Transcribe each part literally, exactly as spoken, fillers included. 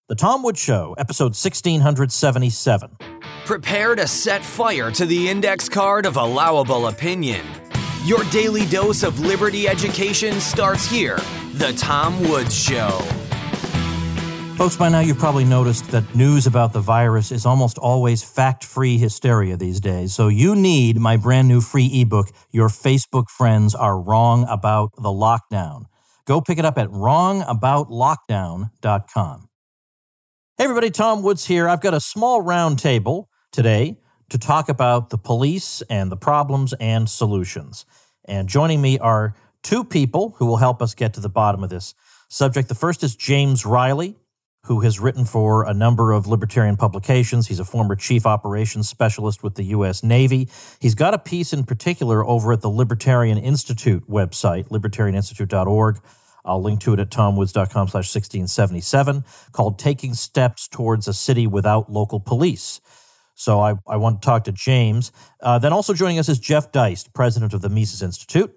The Tom Woods Show, episode sixteen seventy-seven. Prepare to set fire to the index card of allowable opinion. Your daily dose of liberty education starts here. The Tom Woods Show. Folks, by now you've probably noticed that news about the virus is almost always fact-free hysteria these days. So you need my brand new free ebook, Your Facebook Friends Are Wrong About the Lockdown. Go pick it up at wrong about lockdown dot com. Hey everybody, Tom Woods here. I've got a small round table today to talk about the police and the problems and solutions. And joining me are two people who will help us get to the bottom of this subject. The first is James Riley, who has written for a number of libertarian publications. He's a former chief operations specialist with the U S Navy. He's got a piece in particular over at the Libertarian Institute website, libertarian institute dot org. I'll link to it at tomwoods.com slash 1677, called Taking Steps Towards a City Without Local Police. So I, I want to talk to James. Uh, then also joining us is Jeff Deist, president of the Mises Institute.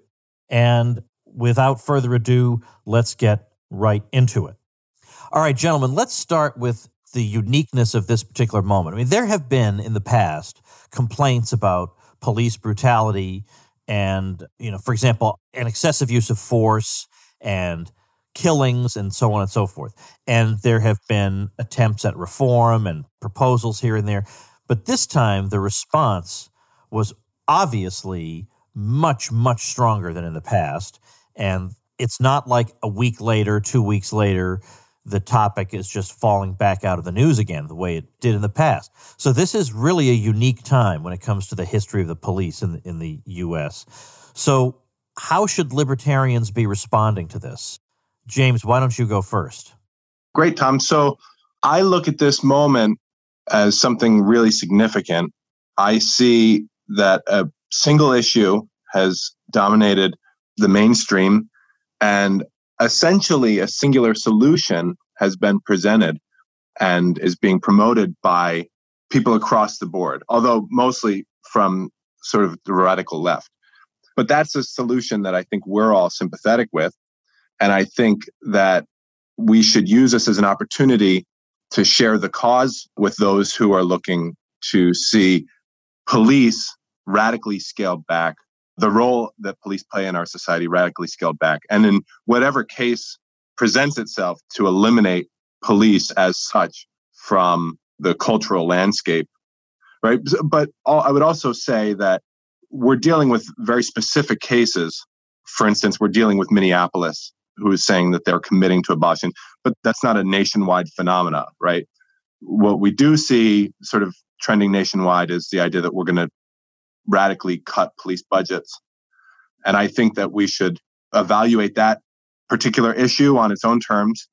And without further ado, let's get right into it. All right, gentlemen, let's start with the uniqueness of this particular moment. I mean, there have been in the past complaints about police brutality and, you know, for example, an excessive use of force and killings and so on and so forth. And there have been attempts at reform and proposals here and there. But this time, the response was obviously much, much stronger than in the past. And it's not like a week later, two weeks later, the topic is just falling back out of the news again the way it did in the past. So this is really a unique time when it comes to the history of the police in the, in the U S. So how should libertarians be responding to this? James, why don't you go first? Great, Tom. So I look at this moment as something really significant. I see that a single issue has dominated the mainstream, and essentially a singular solution has been presented and is being promoted by people across the board, although mostly from sort of the radical left. But that's a solution that I think we're all sympathetic with. And I think that we should use this as an opportunity to share the cause with those who are looking to see police radically scaled back, the role that police play in our society radically scaled back, and in whatever case presents itself to eliminate police as such from the cultural landscape, right? But I would also say that we're dealing with very specific cases. For instance, we're dealing with Minneapolis, who is saying that they're committing to abortion, but that's not a nationwide phenomena, right? What we do see sort of trending nationwide is the idea that we're going to radically cut police budgets. And I think that we should evaluate that particular issue on its own terms.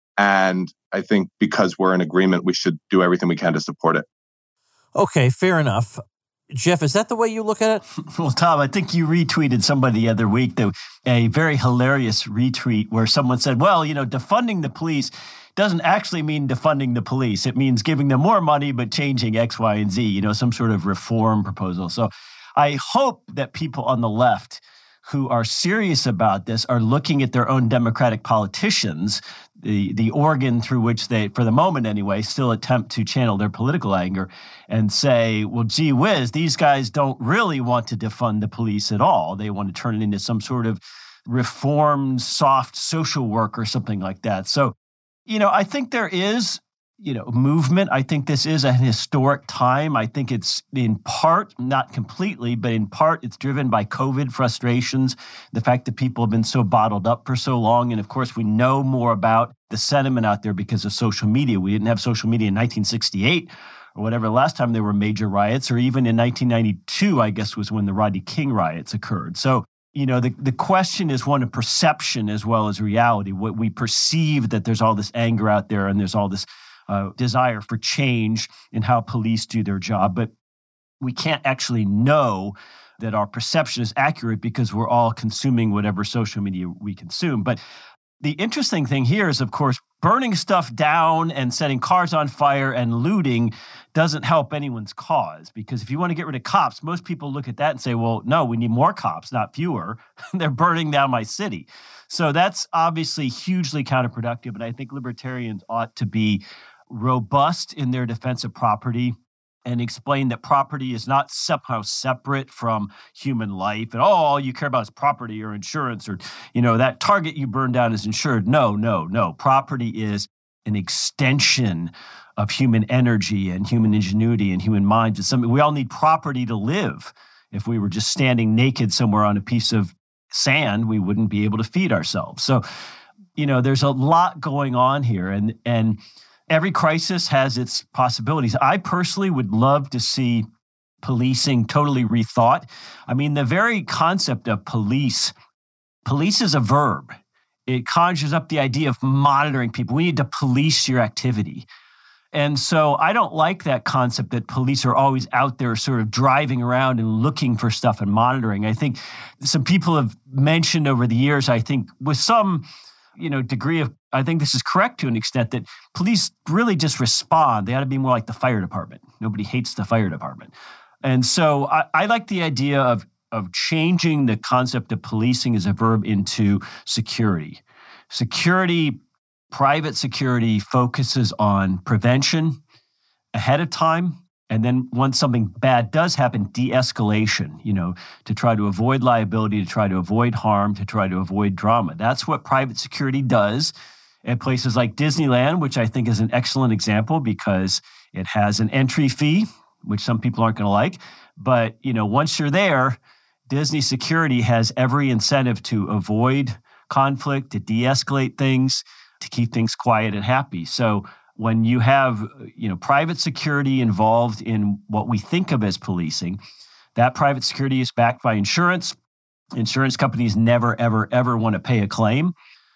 And I think because we're in agreement, we should do everything we can to support it. Okay, fair enough. Jeff, is that the way you look at it? Well, Tom, I think you retweeted somebody the other week, though, a very hilarious retweet where someone said, well, you know, defunding the police doesn't actually mean defunding the police. It means giving them more money, but changing X, Y, and Z, you know, some sort of reform proposal. So I hope that people on the left who are serious about this are looking at their own Democratic politicians, the the organ through which they, for the moment anyway, still attempt to channel their political anger and say, well, gee whiz, these guys don't really want to defund the police at all. They want to turn it into some sort of reformed, soft social work or something like that. So, you know, I think there is, you know, movement. I think this is a historic time. I think it's in part, not completely, but in part, it's driven by COVID frustrations, the fact that people have been so bottled up for so long. And of course, we know more about the sentiment out there because of social media. We didn't have social media in nineteen sixty-eight or whatever, last time there were major riots, or even in nineteen ninety-two, I guess, was when the Rodney King riots occurred. So, you know, the, the question is one of perception as well as reality. What we perceive that there's all this anger out there and there's all this Uh, desire for change in how police do their job. But we can't actually know that our perception is accurate because we're all consuming whatever social media we consume. But the interesting thing here is, of course, burning stuff down and setting cars on fire and looting doesn't help anyone's cause. Because if you want to get rid of cops, most people look at that and say, well, no, we need more cops, not fewer. They're burning down my city. So that's obviously hugely counterproductive. And I think libertarians ought to be robust in their defense of property and explain that property is not somehow separate from human life. And, oh, all you care about is property or insurance or, you know, that Target you burned down is insured. No, no, no. Property is an extension of human energy and human ingenuity and human minds. It's something we all need property to live. If we were just standing naked somewhere on a piece of sand, we wouldn't be able to feed ourselves. So, you know, there's a lot going on here, and and every crisis has its possibilities. I personally would love to see policing totally rethought. I mean, the very concept of police, police is a verb. It conjures up the idea of monitoring people. We need to police your activity. And so I don't like that concept that police are always out there sort of driving around and looking for stuff and monitoring. I think some people have mentioned over the years, I think with some, you know, degree of, I think this is correct to an extent, that police really just respond. They ought to be more like the fire department. Nobody hates the fire department. And so I, I like the idea of, of changing the concept of policing as a verb into security. Security Private security focuses on prevention ahead of time, and then once something bad does happen, de-escalation, you know, to try to avoid liability, to try to avoid harm, to try to avoid drama. That's what private security does at places like Disneyland, which I think is an excellent example because it has an entry fee, which some people aren't going to like. But, you know, once you're there, Disney security has every incentive to avoid conflict, to de-escalate things, to keep things quiet and happy. So when you have, you know, private security involved in what we think of as policing, that private security is backed by insurance. Insurance companies never, ever, ever want to pay a claim.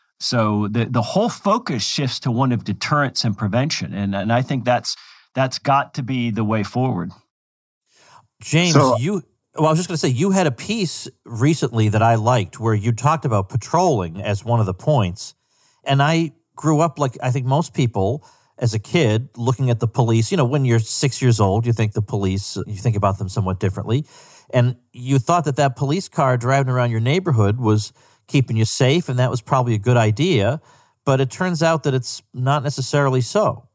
So the, the whole focus shifts to one of deterrence and prevention. And, and I think that's that's got to be the way forward. James, so, you, well, I was just going to say, you had a piece recently that I liked where you talked about patrolling as one of the points. And I grew up like I think most people as a kid looking at the police. You know, when you're six years old, you think the police, you think about them somewhat differently. And you thought that that police car driving around your neighborhood was keeping you safe, and that was probably a good idea. But it turns out that it's not necessarily so.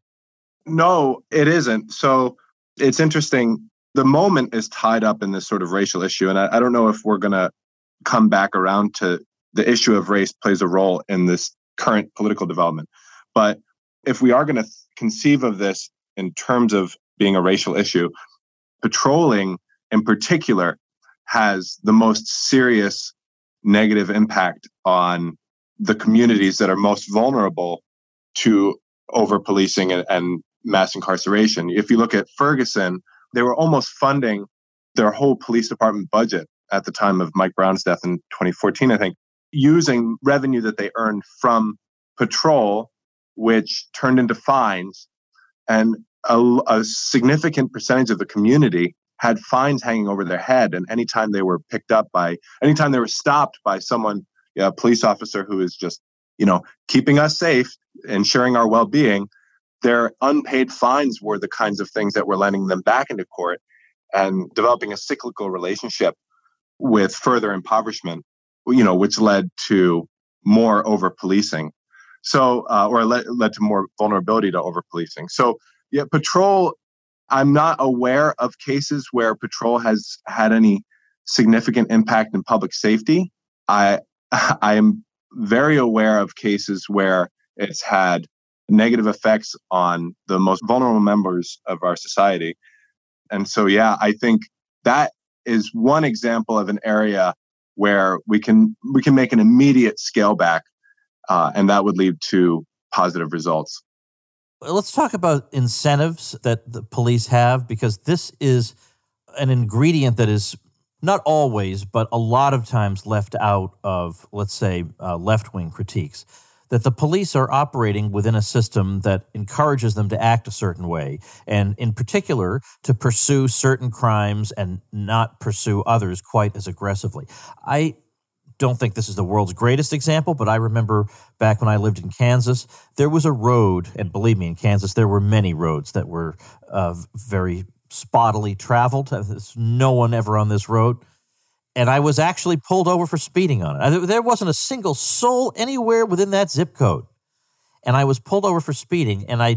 No, it isn't. So it's interesting. The moment is tied up in this sort of racial issue. And I, I don't know if we're going to come back around to the issue of race plays a role in this current political development. But if we are going to th- conceive of this in terms of being a racial issue, patrolling in particular has the most serious negative impact on the communities that are most vulnerable to over-policing and, and mass incarceration. If you look at Ferguson, they were almost funding their whole police department budget at the time of Mike Brown's death in twenty fourteen, I think, using revenue that they earned from patrol, which turned into fines. And a, a significant percentage of the community had fines hanging over their head. And anytime they were picked up by, anytime they were stopped by someone, a police officer who is just, you know, keeping us safe, ensuring our well-being, their unpaid fines were the kinds of things that were lending them back into court and developing a cyclical relationship with further impoverishment, you know, which led to more over-policing. So, uh, or led, led to more vulnerability to over-policing. So, yeah, patrol, I'm not aware of cases where patrol has had any significant impact in public safety. I, I am very aware of cases where it's had negative effects on the most vulnerable members of our society. And so, yeah, I think that is one example of an area where we can we can make an immediate scale back, uh, and that would lead to positive results. Let's talk about incentives that the police have, because this is an ingredient that is not always, but a lot of times left out of, let's say, uh, left-wing critiques, that the police are operating within a system that encourages them to act a certain way, and in particular, to pursue certain crimes and not pursue others quite as aggressively. I don't think this is the world's greatest example, but I remember back when I lived in Kansas, there was a road, and believe me, in Kansas, there were many roads that were uh, very spottily traveled. There's no one ever on this road. And I was actually pulled over for speeding on it. There wasn't a single soul anywhere within that zip code. And I was pulled over for speeding, and I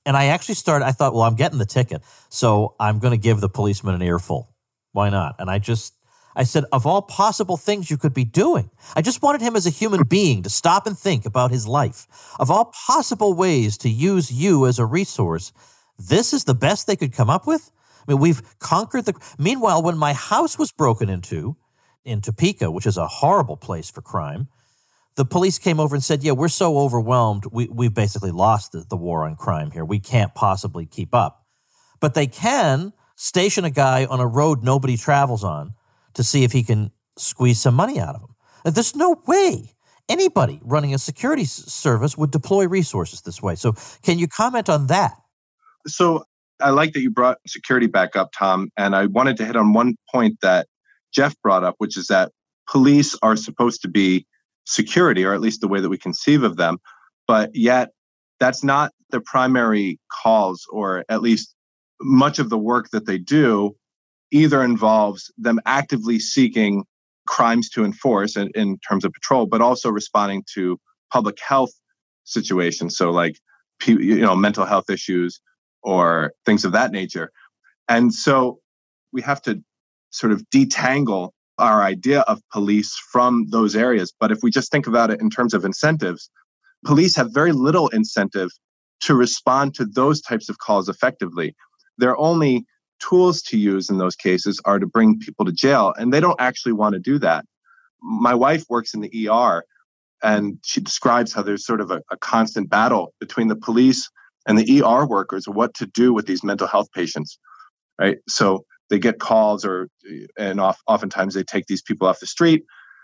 And I actually started, I thought, well, I'm getting the ticket, so I'm going to give the policeman an earful. Why not? And I just, I said, of all possible things you could be doing, I just wanted him as a human being to stop and think about his life. Of all possible ways to use you as a resource, this is the best they could come up with? I mean, we've conquered the... Meanwhile, when my house was broken into, in Topeka, which is a horrible place for crime, the police came over and said, yeah, we're so overwhelmed, we, we've basically lost the, the war on crime here. We can't possibly keep up. But they can station a guy on a road nobody travels on to see if he can squeeze some money out of him. And there's no way anybody running a security s- service would deploy resources this way. So can you comment on that? So I like that you brought security back up, Tom. And I wanted to hit on one point that Jeff brought up, which is that police are supposed to be security, or at least the way that we conceive of them. But yet that's not the primary cause, or at least much of the work that they do either involves them actively seeking crimes to enforce in, in terms of patrol, but also responding to public health situations. So like, you know, mental health issues or things of that nature. And so we have to sort of detangle our idea of police from those areas. But if we just think about it in terms of incentives, police have very little incentive to respond to those types of calls effectively. Their only tools to use in those cases are to bring people to jail, and they don't actually want to do that. My wife works in the E R, and she describes how there's sort of a, a constant battle between the police and the E R workers what to do with these mental health patients, right? So they get calls, or and off, oftentimes they take these people off the street,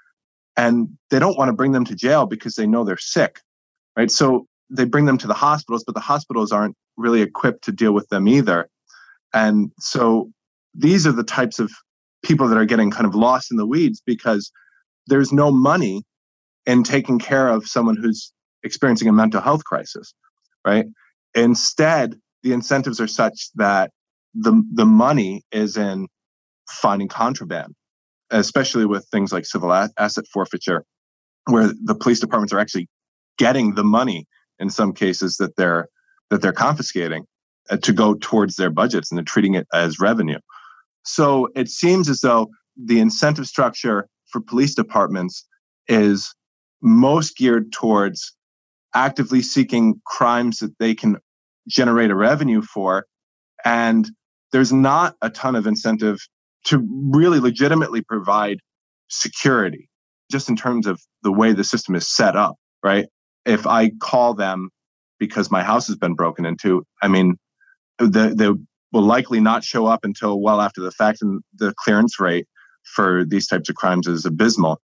and they don't want to bring them to jail because they know they're sick, right? So they bring them to the hospitals, but the hospitals aren't really equipped to deal with them either. And so these are the types of people that are getting kind of lost in the weeds because there's no money in taking care of someone who's experiencing a mental health crisis, right? Instead, the incentives are such that the the money is in finding contraband, especially with things like civil a- asset forfeiture, where the police departments are actually getting the money in some cases that they're that they're confiscating uh, to go towards their budgets, and they're treating it as revenue. So it seems as though the incentive structure for police departments is most geared towards actively seeking crimes that they can generate a revenue for. And there's not a ton of incentive to really legitimately provide security, just in terms of the way the system is set up, right? If I call them because my house has been broken into, I mean, the, they will likely not show up until well after the fact, and the clearance rate for these types of crimes is abysmal.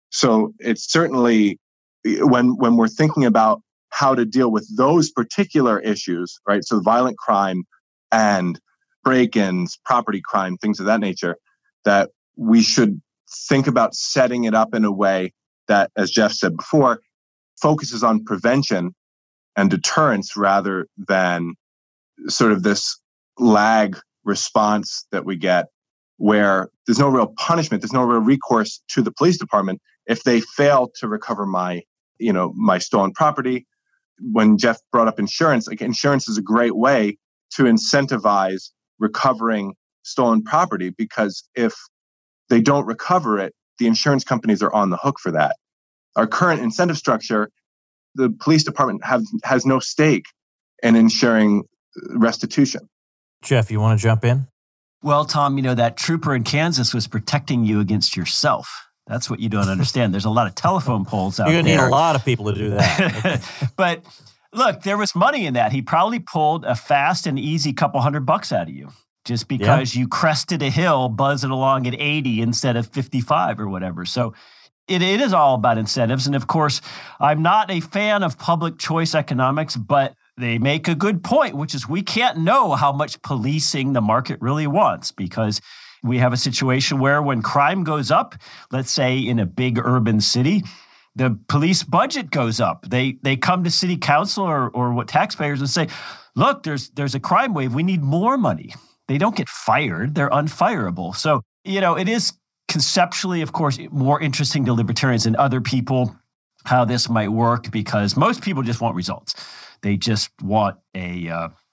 So it's certainly, when when we're thinking about how to deal with those particular issues, right? So violent crime and break-ins, property crime, things of that nature, that we should think about setting it up in a way that, as Jeff said before, focuses on prevention and deterrence rather than sort of this lag response that we get where there's no real punishment, there's no real recourse to the police department if they fail to recover my, you know, my stolen property. When Jeff brought up insurance, like insurance is a great way to incentivize recovering stolen property, because if they don't recover it, the insurance companies are on the hook for that. Our current incentive structure, the police department have, has no stake in ensuring restitution. Jeff, you want to jump in? Well, Tom, you know, that trooper in Kansas was protecting you against yourself. That's what you don't understand. There's a lot of telephone poles out there. You're going to need a lot of people to do that. But look, there was money in that. He probably pulled a fast and easy couple hundred bucks out of you just because yeah. you crested a hill buzzing along at eighty instead of fifty-five or whatever. So it, it is all about incentives. And of course, I'm not a fan of public choice economics, but they make a good point, which is we can't know how much policing the market really wants, because we have a situation where when crime goes up, let's say in a big urban city, the police budget goes up. They they come to city council or or what taxpayers and say, look, there's there's a crime wave. We need more money. They don't get fired. They're unfireable. So, you know, it is conceptually, of course, more interesting to libertarians and other people how this might work, because most people just want results. They just want a uh,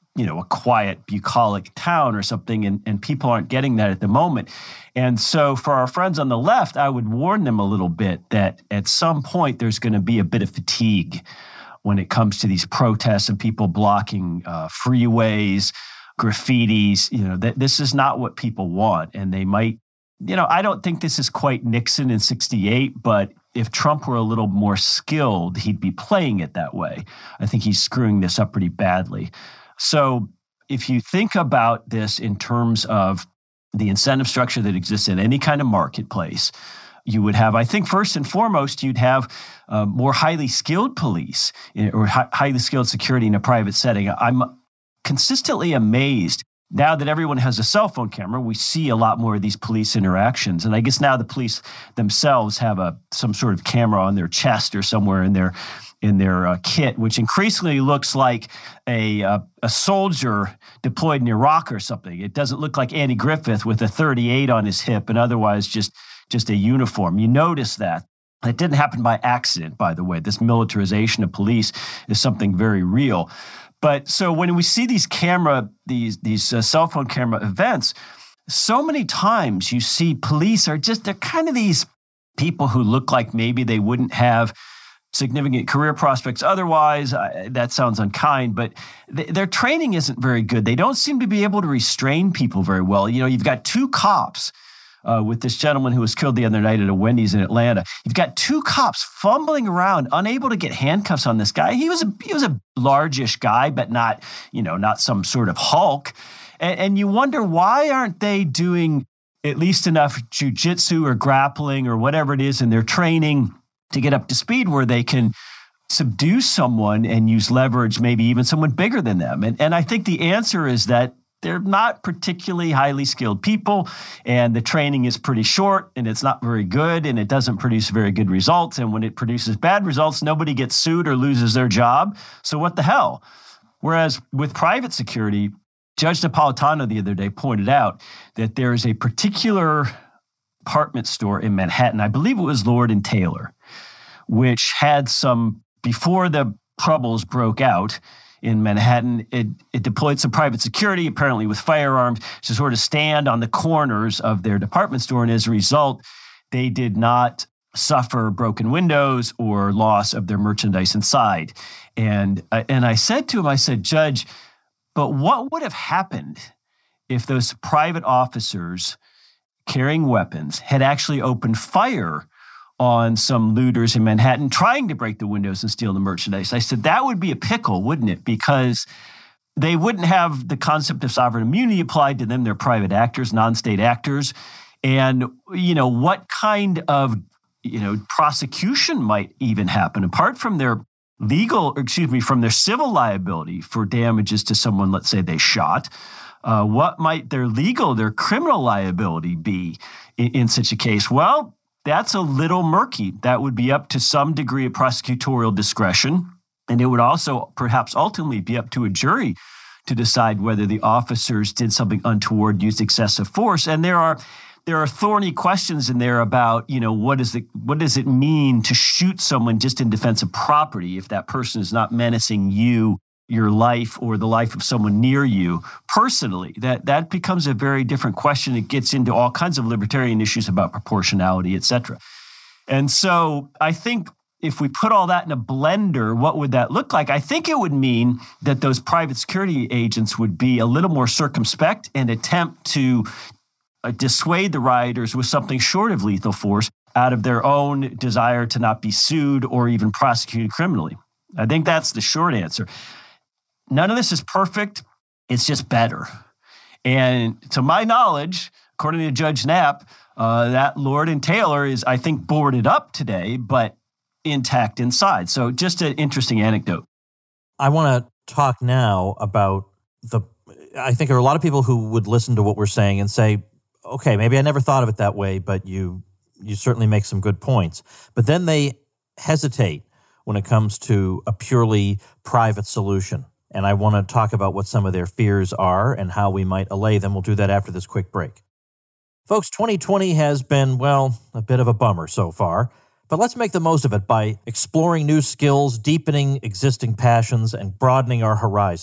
you know, a quiet, bucolic town or something, and, and people aren't getting that at the moment. And so for our friends on the left, I would warn them a little bit that at some point there's going to be a bit of fatigue when it comes to these protests and people blocking uh, freeways, graffitis. You know, th- this is not what people want. And they might, you know, I don't think this is quite Nixon in sixty-eight, but if Trump were a little more skilled, he'd be playing it that way. I think he's screwing this up pretty badly. So if you think about this in terms of the incentive structure that exists in any kind of marketplace, you would have, I think, first and foremost, you'd have uh, more highly skilled police or hi- highly skilled security in a private setting. I'm consistently amazed. Now that everyone has a cell phone camera, we see a lot more of these police interactions. And I guess now the police themselves have a some sort of camera on their chest or somewhere in their in their uh, kit, which increasingly looks like a uh, a soldier deployed in Iraq or something. It doesn't look like Andy Griffith with a thirty-eight on his hip and otherwise just, just a uniform. You notice that. It didn't happen by accident, by the way. This militarization of police is something very real. But so when we see these camera, these these uh, cell phone camera events, so many times you see police are just, they're kind of these people who look like maybe they wouldn't have significant career prospects otherwise. Uh, that sounds unkind, but th- their training isn't very good. They don't seem to be able to restrain people very well. You know, you've got two cops uh, with this gentleman who was killed the other night at a Wendy's in Atlanta. You've got two cops fumbling around, unable to get handcuffs on this guy. He was a, he was a largish guy, but not, you know, not some sort of Hulk. And, and you wonder, why aren't they doing at least enough jujitsu or grappling or whatever it is in their training to get up to speed where they can subdue someone and use leverage, maybe even someone bigger than them? And, and I think the answer is that they're not particularly highly skilled people, and the training is pretty short, and it's not very good, and it doesn't produce very good results. And when it produces bad results, nobody gets sued or loses their job. So what the hell? Whereas with private security, Judge Napolitano the other day pointed out that there is a particular department store in Manhattan, I believe it was Lord and Taylor, which had some, before the troubles broke out in Manhattan, it, it deployed some private security, apparently with firearms, to sort of stand on the corners of their department store. And as a result, they did not suffer broken windows or loss of their merchandise inside. And, and I said to him, I said, Judge, but what would have happened if those private officers carrying weapons had actually opened fire on some looters in Manhattan trying to break the windows and steal the merchandise? I said, that would be a pickle, wouldn't it? Because they wouldn't have the concept of sovereign immunity applied to them. They're private actors, non-state actors. And, you know, what kind of, you know, prosecution might even happen apart from their legal, excuse me, from their civil liability for damages to someone, let's say they shot? Uh, what might their legal, their criminal liability be in, in such a case? Well, that's a little murky. That would be up to some degree of prosecutorial discretion. And it would also perhaps ultimately be up to a jury to decide whether the officers did something untoward, used excessive force. And there are there are thorny questions in there about, you know, what is it, what does it mean to shoot someone just in defense of property if that person is not menacing you, your life, or the life of someone near you personally? That that becomes a very different question. It gets into all kinds of libertarian issues about proportionality, et cetera. And so I think if we put all that in a blender, what would that look like? I think it would mean that those private security agents would be a little more circumspect and attempt to uh, dissuade the rioters with something short of lethal force out of their own desire to not be sued or even prosecuted criminally. I think that's the short answer. None of this is perfect. It's just better. And to my knowledge, according to Judge Knapp, uh, that Lord and Taylor is, I think, boarded up today, but intact inside. So just an interesting anecdote. I want to talk now about the, I think there are a lot of people who would listen to what we're saying and say, okay, maybe I never thought of it that way, but you you certainly make some good points. But then they hesitate when it comes to a purely private solution. And I want to talk about what some of their fears are and how we might allay them. We'll do that after this quick break. Folks, twenty twenty has been, well, a bit of a bummer so far, but let's make the most of it by exploring new skills, deepening existing passions, and broadening our horizons.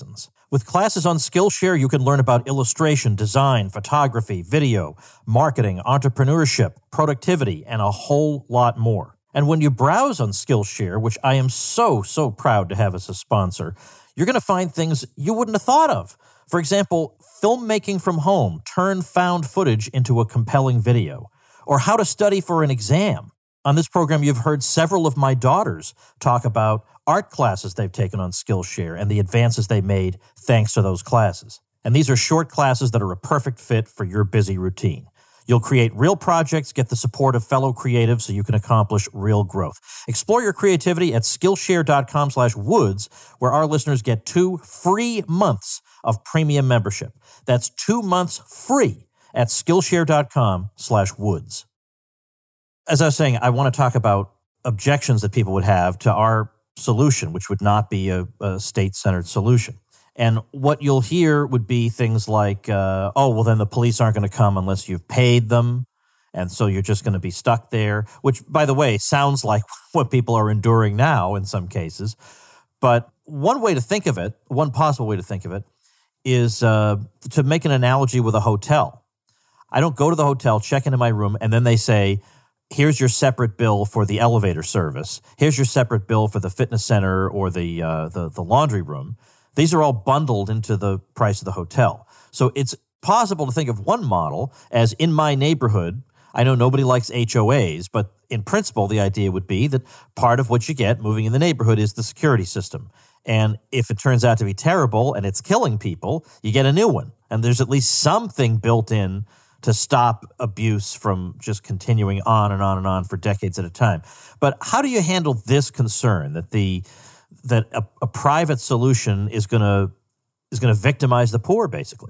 With classes on Skillshare, you can learn about illustration, design, photography, video, marketing, entrepreneurship, productivity, and a whole lot more. And when you browse on Skillshare, which I am so, so proud to have as a sponsor, you're going to find things you wouldn't have thought of. For example, filmmaking from home, turn found footage into a compelling video, or how to study for an exam. On this program, you've heard several of my daughters talk about art classes they've taken on Skillshare and the advances they made thanks to those classes. And these are short classes that are a perfect fit for your busy routine. You'll create real projects, get the support of fellow creatives so you can accomplish real growth. Explore your creativity at Skillshare.com slash Woods, where our listeners get two free months of premium membership. That's two months free at Skillshare.com slash Woods. As I was saying, I want to talk about objections that people would have to our solution, which would not be a, a state-centered solution. And what you'll hear would be things like, uh, oh, well, then the police aren't going to come unless you've paid them, and so you're just going to be stuck there, which, by the way, sounds like what people are enduring now in some cases. But one way to think of it, one possible way to think of it, is uh, to make an analogy with a hotel. I don't go to the hotel, check into my room, and then they say, here's your separate bill for the elevator service. Here's your separate bill for the fitness center or the, uh, the the laundry room. These are all bundled into the price of the hotel. So it's possible to think of one model as, in my neighborhood, I know nobody likes H O As, but in principle, the idea would be that part of what you get moving in the neighborhood is the security system. And if it turns out to be terrible and it's killing people, you get a new one. And there's at least something built in to stop abuse from just continuing on and on and on for decades at a time. But how do you handle this concern that the that a, a private solution is going to is going to victimize the poor, basically?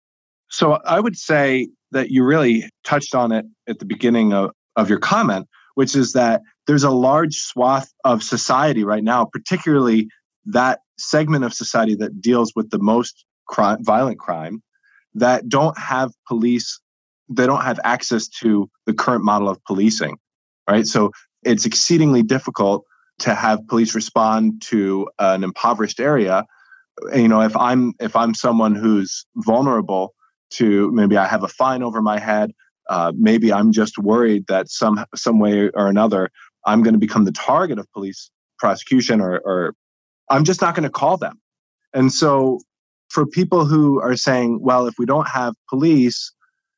So I would say that you really touched on it at the beginning of, of your comment, which is that there's a large swath of society right now, particularly that segment of society that deals with the most crime, violent crime, that don't have police. They don't have access to the current model of policing, right? So it's exceedingly difficult to have police respond to an impoverished area. You know, if I'm if I'm someone who's vulnerable to, maybe I have a fine over my head, uh, maybe I'm just worried that some some way or another I'm going to become the target of police prosecution, or, or I'm just not going to call them. And so, for people who are saying, well, if we don't have police,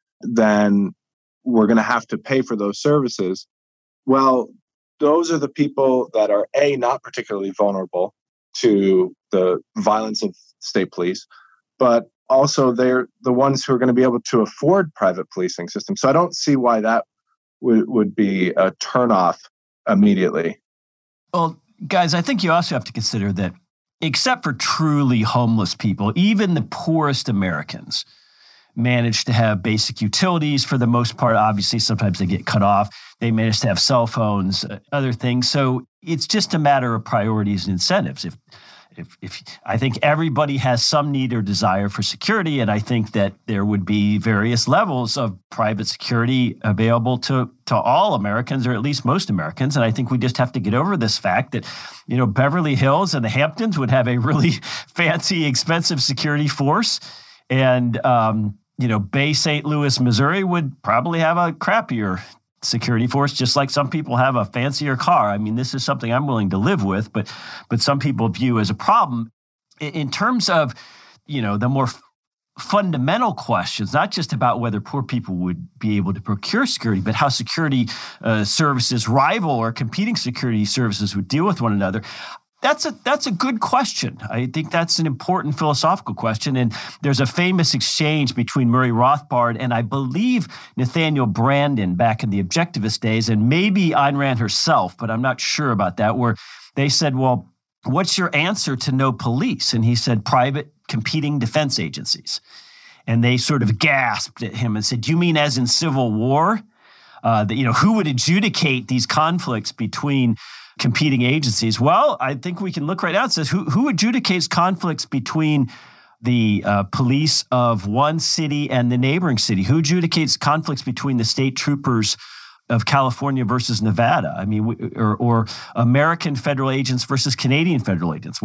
then we're going to have to pay for those services. Well, those are the people that are, A, not particularly vulnerable to the violence of state police, but also they're the ones who are going to be able to afford private policing systems. So I don't see why that would, would be a turnoff immediately. Well, guys, I think you also have to consider that except for truly homeless people, even the poorest Americans manage to have basic utilities for the most part. Obviously, sometimes they get cut off. They manage to have cell phones, uh, other things. So it's just a matter of priorities and incentives. If, if, if I think everybody has some need or desire for security, and I think that there would be various levels of private security available to to all Americans, or at least most Americans. And I think we just have to get over this fact that, you know, Beverly Hills and the Hamptons would have a really fancy, expensive security force, and um, you know, Bay Saint Louis, Missouri would probably have a crappier security force, just like some people have a fancier car. I mean, this is something I'm willing to live with, but but some people view as a problem. In terms of, you know, the more f- fundamental questions, not just about whether poor people would be able to procure security, but how security uh, services rival or competing security services would deal with one another. That's a that's a good question. I think that's an important philosophical question. And there's a famous exchange between Murray Rothbard and I believe Nathaniel Branden back in the Objectivist days, and maybe Ayn Rand herself, but I'm not sure about that, where they said, well, what's your answer to no police? And he said, private competing defense agencies. And they sort of gasped at him and said, do you mean as in Civil War? Uh, that, you know, who would adjudicate these conflicts between competing agencies? Well, I think we can look right now. It says who, who adjudicates conflicts between the uh, police of one city and the neighboring city? Who adjudicates conflicts between the state troopers of California versus Nevada? I mean, or, or American federal agents versus Canadian federal agents? Well,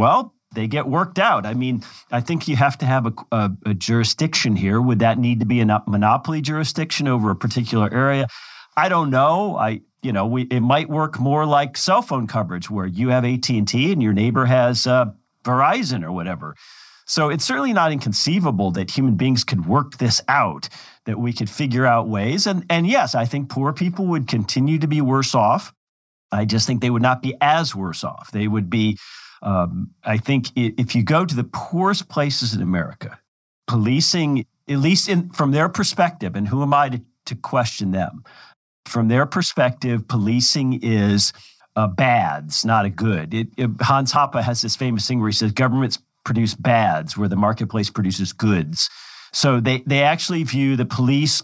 they get worked out. I mean, I think you have to have a, a, a jurisdiction here. Would that need to be a monopoly jurisdiction over a particular area? I don't know. I, you know, we, it might work more like cell phone coverage where you have A T and T and your neighbor has uh, Verizon or whatever. So it's certainly not inconceivable that human beings could work this out, that we could figure out ways. And, and yes, I think poor people would continue to be worse off. I just think they would not be as worse off. They would be, um, I think if you go to the poorest places in America, policing, at least in, from their perspective, and who am I to, to question them? From their perspective, policing is a bads, not a good. It, it, Hans Hoppe has this famous thing where he says governments produce bads where the marketplace produces goods. So they, they actually view the police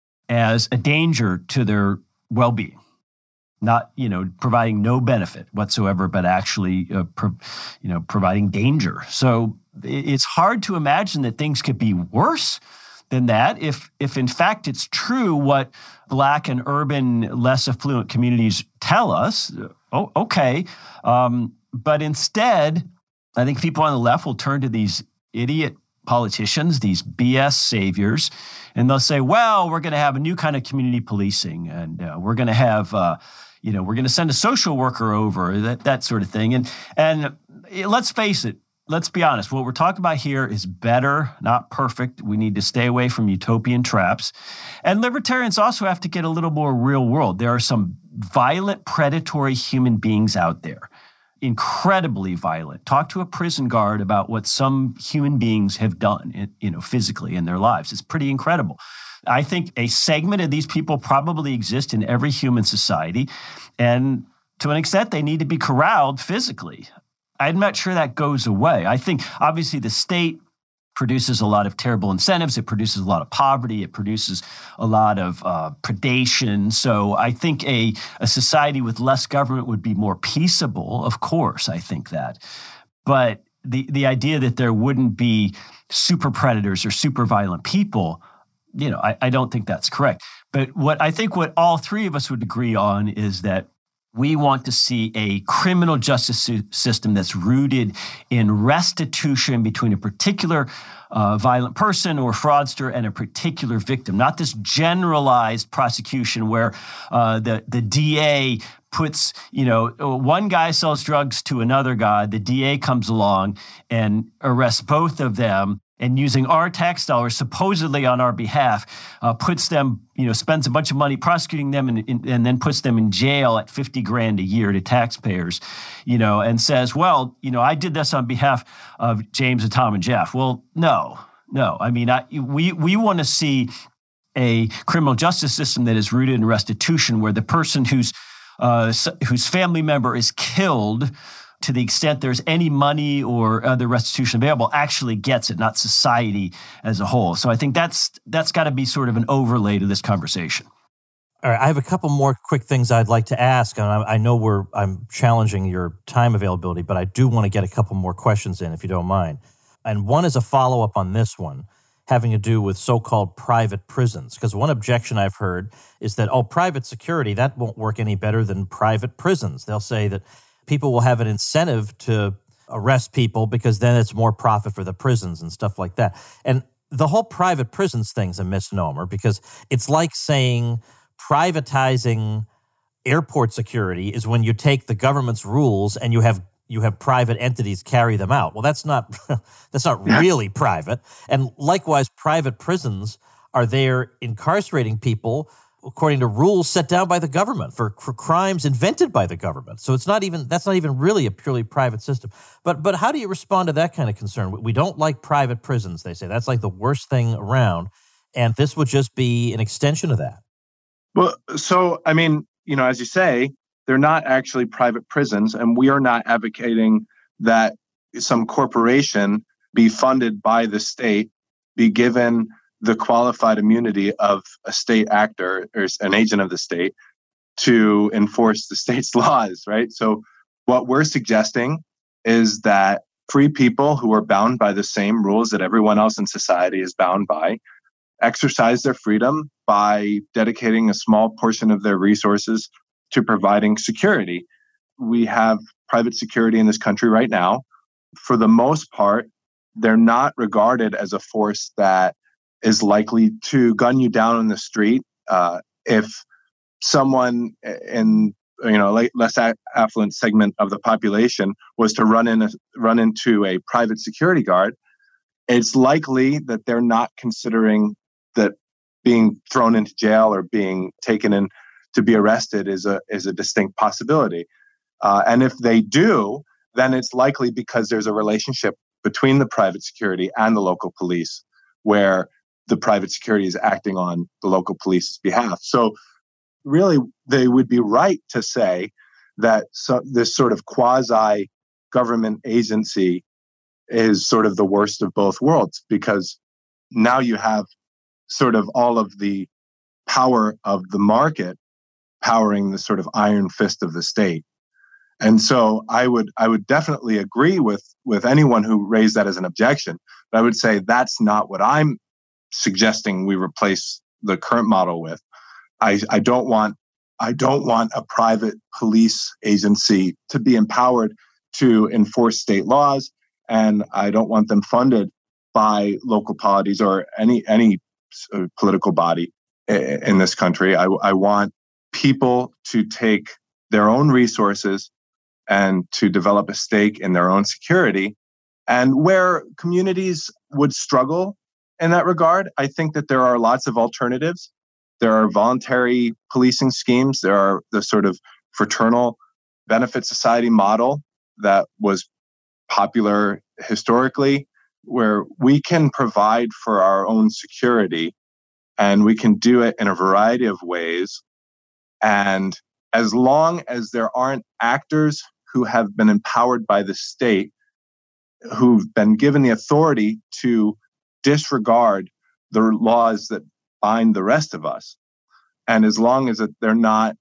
as a danger to their well-being. Not, you know, providing no benefit whatsoever, but actually, uh, pro, you know, providing danger. So it's hard to imagine that things could be worse than that if, if in fact it's true what Black and urban, less affluent communities tell us. Oh, okay. Um, but instead, I think people on the left will turn to these idiot politicians, these B S saviors, and they'll say, well, we're going to have a new kind of community policing, and uh, we're going to have, uh, you know, we're going to send a social worker over, that that sort of thing. And and let's face it, let's be honest, what we're talking about here is better, not perfect. We need to stay away from utopian traps. And libertarians also have to get a little more real world. There are some violent, predatory human beings out there. Incredibly violent. Talk to a prison guard about what some human beings have done, you know, physically in their lives. It's pretty incredible. I think a segment of these people probably exist in every human society, and to an extent, they need to be corralled physically. I'm not sure that goes away. I think, obviously, the state produces a lot of terrible incentives. It produces a lot of poverty. It produces a lot of uh, predation. So I think a, a society with less government would be more peaceable. Of course, I think that. But the, the idea that there wouldn't be super predators or super violent people, you know, I, I don't think that's correct. But what I think what all three of us would agree on is that we want to see a criminal justice system that's rooted in restitution between a particular uh, violent person or fraudster and a particular victim, not this generalized prosecution where uh, the, the D A puts, you know, one guy sells drugs to another guy, the D A comes along and arrests both of them, and using our tax dollars supposedly on our behalf, uh, puts them, you know, spends a bunch of money prosecuting them and, and, and then puts them in jail at fifty grand a year to taxpayers, you know, and says, well, you know, I did this on behalf of James and Tom and Jeff. Well, no, no. I mean, I, we, we want to see a criminal justice system that is rooted in restitution, where the person whose, uh, whose family member is killed, to the extent there's any money or other restitution available, actually gets it, not society as a whole. So I think that's that's got to be sort of an overlay to this conversation. All right, I have a couple more quick things I'd like to ask, and I, I know we're I'm challenging your time availability, but I do want to get a couple more questions in, if you don't mind. And one is a follow-up on this one, having to do with so-called private prisons. Because one objection I've heard is that, oh, private security, that won't work any better than private prisons. They'll say that people will have an incentive to arrest people because then it's more profit for the prisons and stuff like that. And the whole private prisons thing's a misnomer, because it's like saying privatizing airport security is when you take the government's rules and you have you have private entities carry them out. Well, that's not that's not really private. And likewise, private prisons are there incarcerating people according to rules set down by the government for, for crimes invented by the government. So it's not even that's not even really a purely private system. But but how do you respond to that kind of concern? We don't like private prisons, they say. That's like the worst thing around. And this would just be an extension of that. Well, so, I mean, you know, as you say, they're not actually private prisons, and we are not advocating that some corporation be funded by the state, be given the qualified immunity of a state actor or an agent of the state to enforce the state's laws, right? So what we're suggesting is that free people who are bound by the same rules that everyone else in society is bound by exercise their freedom by dedicating a small portion of their resources to providing security. We have private security in this country right now. for the most part, they're not regarded as a force that is likely to gun you down on the street. Uh, if someone in you know less affluent segment of the population was to run in a, run into a private security guard, it's likely that they're not considering that being thrown into jail or being taken in to be arrested is a is a distinct possibility. Uh, and if they do, then it's likely because there's a relationship between the private security and the local police, where the private security is acting on the local police's behalf. So really, they would be right to say that so, this sort of quasi-government agency is sort of the worst of both worlds, because now you have sort of all of the power of the market powering the sort of iron fist of the state. And so I would I would definitely agree with, with anyone who raised that as an objection. But I would say that's not what I'm suggesting we replace the current model with. I, I don't want I don't want a private police agency to be empowered to enforce state laws, and I don't want them funded by local polities or any any uh, political body in this country. I, I want people to take their own resources and to develop a stake in their own security. And where communities would struggle in that regard, I think that there are lots of alternatives. There are voluntary policing schemes. There are the sort of fraternal benefit society model that was popular historically, where we can provide for our own security, and we can do it in a variety of ways. And as long as there aren't actors who have been empowered by the state, who've been given the authority to disregard the laws that bind the rest of us, and as long as they're not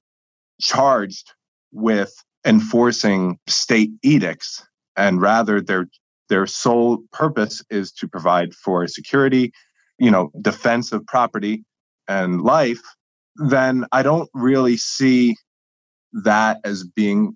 charged with enforcing state edicts, and rather their their sole purpose is to provide for security, you know, defense of property and life, then I don't really see that as being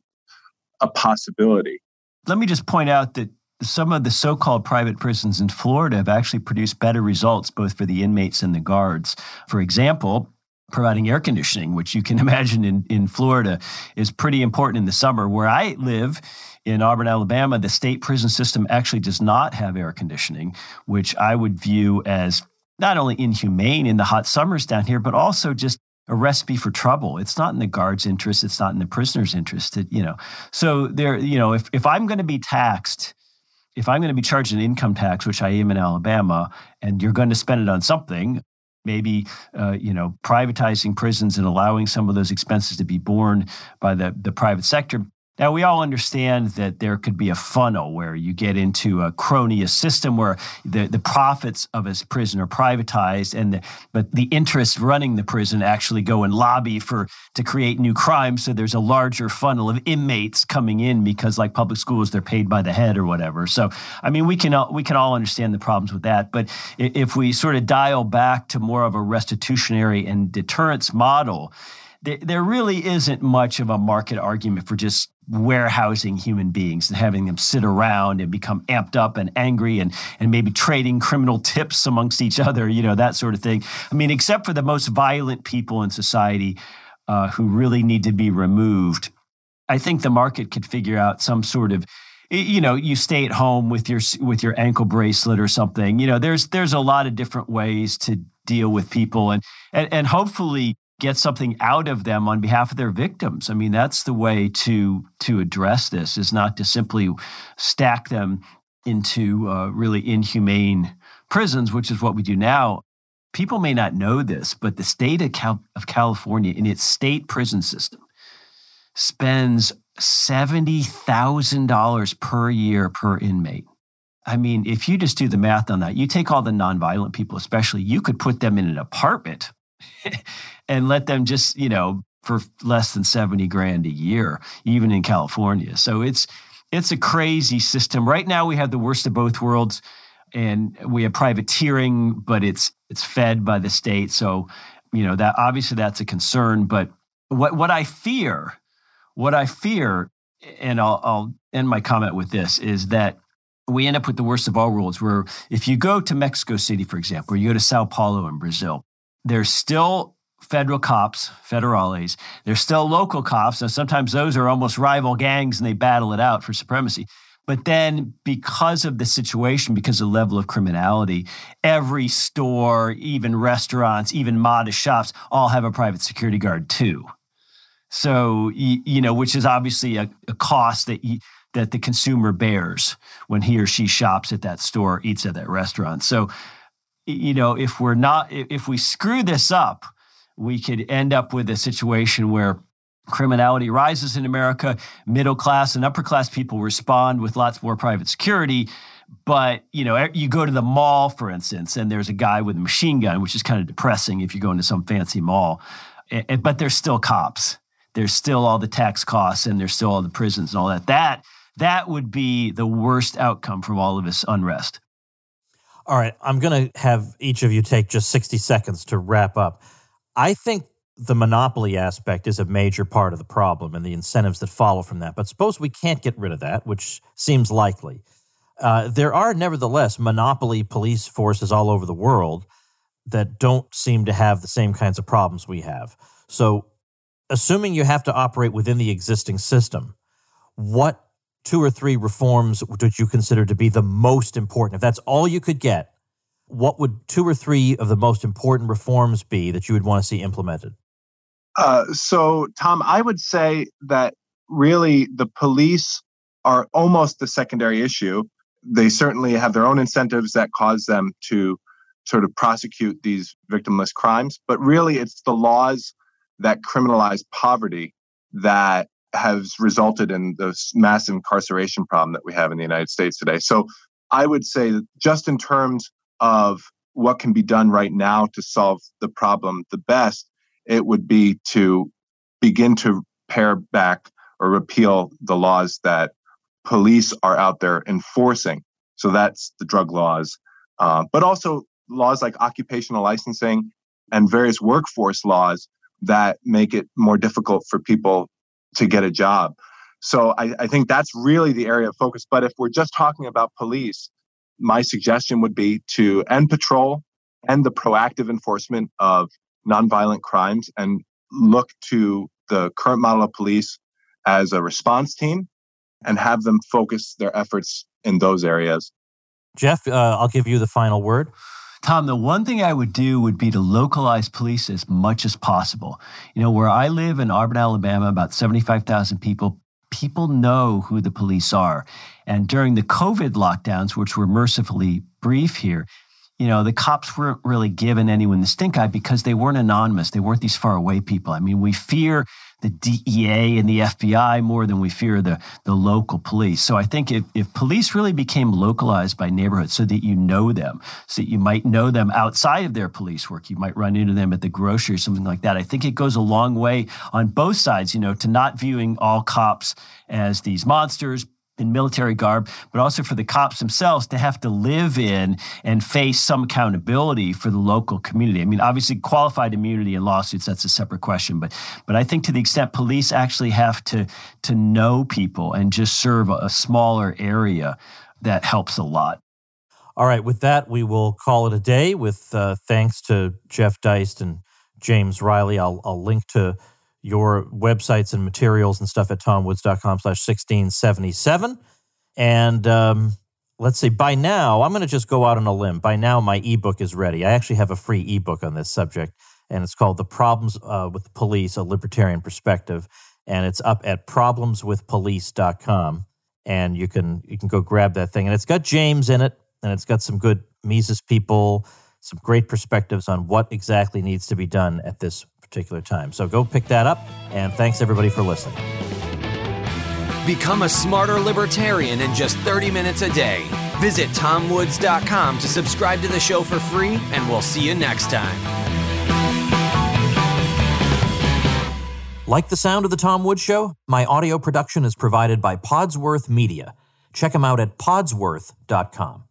a possibility. Let me just point out that some of the so-called private prisons in Florida have actually produced better results, both for the inmates and the guards. For example, providing air conditioning, which you can imagine in, in Florida is pretty important in the summer. Where I live in Auburn, Alabama, the state prison system actually does not have air conditioning, which I would view as not only inhumane in the hot summers down here, but also just a recipe for trouble. It's not in the guards' interest. It's not in the prisoner's interest. It, you know, so there, you know, if, if I'm going to be taxed, if I'm going to be charged an income tax, which I am in Alabama, and you're going to spend it on something, maybe, uh, you know, privatizing prisons and allowing some of those expenses to be borne by the, the private sector. Now, we all understand that there could be a funnel where you get into a cronyist system where the, the profits of a prison are privatized, and the, but the interests running the prison actually go and lobby for to create new crimes. So there's a larger funnel of inmates coming in because, like public schools, they're paid by the head or whatever. So, I mean, we can all, we can all understand the problems with that. But if we sort of dial back to more of a restitutionary and deterrence model, there, there really isn't much of a market argument for just warehousing human beings and having them sit around and become amped up and angry and and maybe trading criminal tips amongst each other, you know, that sort of thing. I mean, except for the most violent people in society uh, who really need to be removed, I think the market could figure out some sort of, you know, you stay at home with your with your ankle bracelet or something. You know, there's there's a lot of different ways to deal with people and and, and hopefully get something out of them on behalf of their victims. I mean, that's the way to to address this, is not to simply stack them into uh, really inhumane prisons, which is what we do now. People may not know this, but the state of, Cal- of California, in its state prison system, spends seventy thousand dollars per year per inmate. I mean, if you just do the math on that, you take all the nonviolent people especially, you could put them in an apartment and let them just, you know, for less than seventy grand a year, even in California. So it's it's a crazy system. Right now, we have the worst of both worlds, and we have privateering, but it's it's fed by the state. So, you know, that obviously that's a concern. But what what I fear, what I fear, and I'll, I'll end my comment with this, is that we end up with the worst of all worlds, where if you go to Mexico City, for example, or you go to Sao Paulo in Brazil, there's still federal cops, federales. There's still local cops. Now, sometimes those are almost rival gangs and they battle it out for supremacy. But then because of the situation, because of the level of criminality, every store, even restaurants, even modest shops, all have a private security guard too. So, you know, which is obviously a, a cost that you, that the consumer bears when he or she shops at that store, eats at that restaurant. So, you know, if we're not, if we screw this up, we could end up with a situation where criminality rises in America, middle class and upper class people respond with lots more private security. But, you know, you go to the mall, for instance, and there's a guy with a machine gun, which is kind of depressing if you go into some fancy mall. But there's still cops. There's still all the tax costs and there's still all the prisons and all that. That that would be the worst outcome from all of this unrest. All right, I'm going to have each of you take just sixty seconds to wrap up. I think the monopoly aspect is a major part of the problem and the incentives that follow from that. But suppose we can't get rid of that, which seems likely. Uh, there are nevertheless monopoly police forces all over the world that don't seem to have the same kinds of problems we have. So assuming you have to operate within the existing system, what two or three reforms would you consider to be the most important? If that's all you could get, what would two or three of the most important reforms be that you would want to see implemented? Uh, so, Tom, I would say that really the police are almost the secondary issue. They certainly have their own incentives that cause them to sort of prosecute these victimless crimes. But really, it's the laws that criminalize poverty that has resulted in this massive incarceration problem that we have in the United States today. So I would say that just in terms of what can be done right now to solve the problem the best, it would be to begin to pare back or repeal the laws that police are out there enforcing. So that's the drug laws, uh, but also laws like occupational licensing and various workforce laws that make it more difficult for people to get a job. So I, I think that's really the area of focus. But if we're just talking about police, my suggestion would be to end patrol and the proactive enforcement of nonviolent crimes and look to the current model of police as a response team and have them focus their efforts in those areas. Jeff, uh, I'll give you the final word. Tom, the one thing I would do would be to localize police as much as possible. You know, where I live in Auburn, Alabama, about seventy-five thousand people, people know who the police are. And during the COVID lockdowns, which were mercifully brief here, you know, the cops weren't really giving anyone the stink eye because they weren't anonymous. They weren't these far away people. I mean, we fear the D E A and the F B I more than we fear the, the local police. So I think if, if police really became localized by neighborhood so that you know them, so that you might know them outside of their police work, you might run into them at the grocery or something like that. I think it goes a long way on both sides, you know, to not viewing all cops as these monsters in military garb, but also for the cops themselves to have to live in and face some accountability for the local community. I mean, obviously qualified immunity and lawsuits, that's a separate question. But but I think to the extent police actually have to to know people and just serve a, a smaller area, that helps a lot. All right, with that, we will call it a day with uh, thanks to Jeff Deist and James Riley. I'll, I'll link to your websites and materials and stuff at tomwoods.com slash 1677. And um, let's see, by now, I'm going to just go out on a limb. By now, my ebook is ready. I actually have a free ebook on this subject, and it's called The Problems uh, with the Police, A Libertarian Perspective. And it's up at problems with police dot com. And you can you can go grab that thing. And it's got James in it, and it's got some good Mises people, some great perspectives on what exactly needs to be done at this particular time. So go pick that up, and thanks everybody for listening. Become a smarter libertarian in just thirty minutes a day. Visit tom woods dot com to subscribe to the show for free, and we'll see you next time. Like the sound of The Tom Woods Show? My audio production is provided by Podsworth Media. Check them out at podsworth dot com.